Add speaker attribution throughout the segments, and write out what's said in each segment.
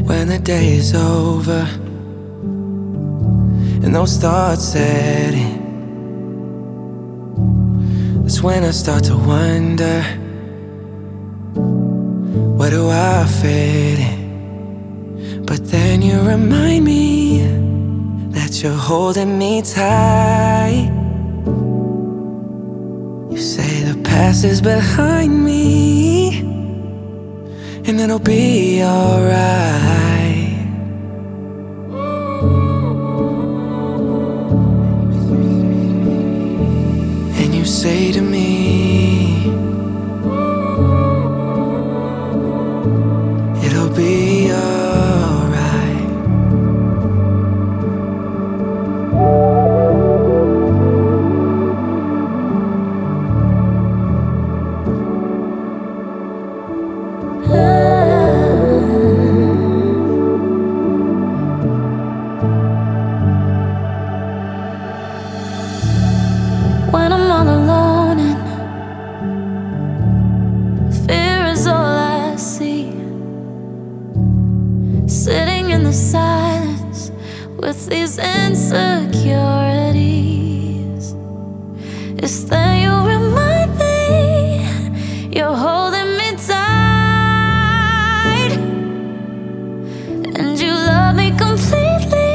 Speaker 1: when the day is over and those thoughts set in. That's when I start to wonder, where do I fit in? But then you remind me that you're holding me tight. You say the past is behind me and it'll be alright. And you say to me, it'll be alright.
Speaker 2: When I'm all alone and fear is all I see, sitting in the silence with these insecurities, it's then you remind me you're holding me tight, and you love me completely.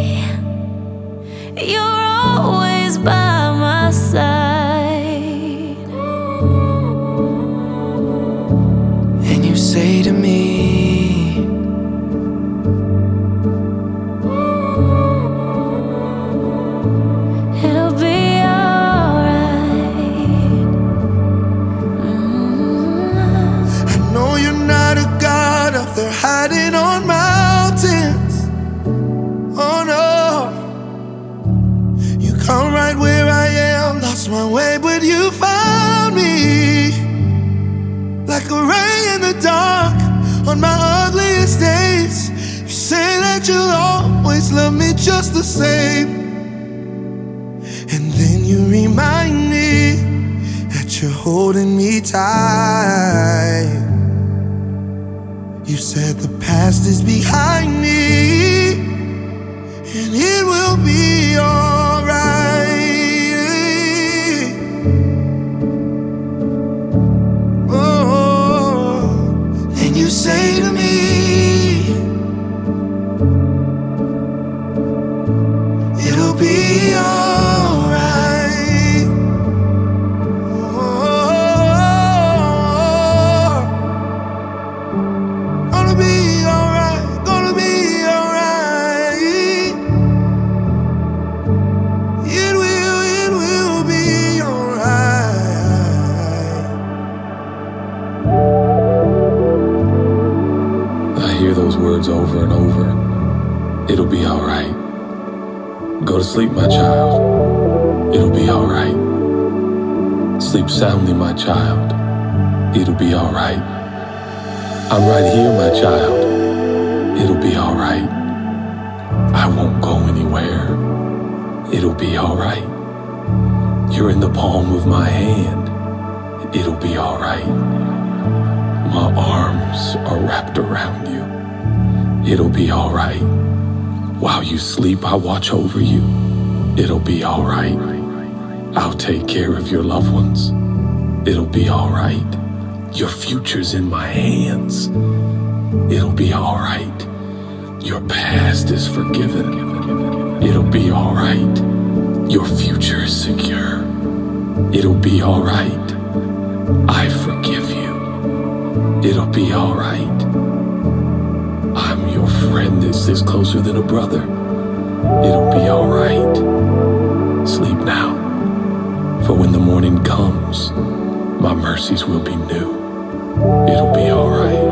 Speaker 2: You're always by my side.
Speaker 1: And you say to me,
Speaker 2: it'll be alright.
Speaker 3: I know you're not a god up there hiding on mountains. Oh no, you come right where I am. Lost my way, but you found me. Like a ray in the dark on my ugliest days. You say that you'll always love me just the same. And then you remind me that you're holding me tight. You said the past is behind me and it will be alright. Oh, and you say to me, it'll be alright. Oh, gonna be alright, gonna be alright. It will be alright.
Speaker 4: I hear those words over and over. It'll be alright. Go to sleep, my child. It'll be alright. Sleep soundly, my child. It'll be alright. I'm right here, my child. It'll be alright. I won't go anywhere. It'll be alright. You're in the palm of my hand. It'll be alright. My arms are wrapped around you. It'll be alright. While you sleep, I watch over you. It'll be alright. I'll take care of your loved ones. It'll be alright. Your future's in my hands. It'll be alright. Your past is forgiven. It'll be alright. Your future is secure. It'll be alright. I forgive you. It'll be alright. I'm your friend that sits closer than a brother. It'll be alright. Sleep now, for when the morning comes, my mercies will be new. It'll be alright.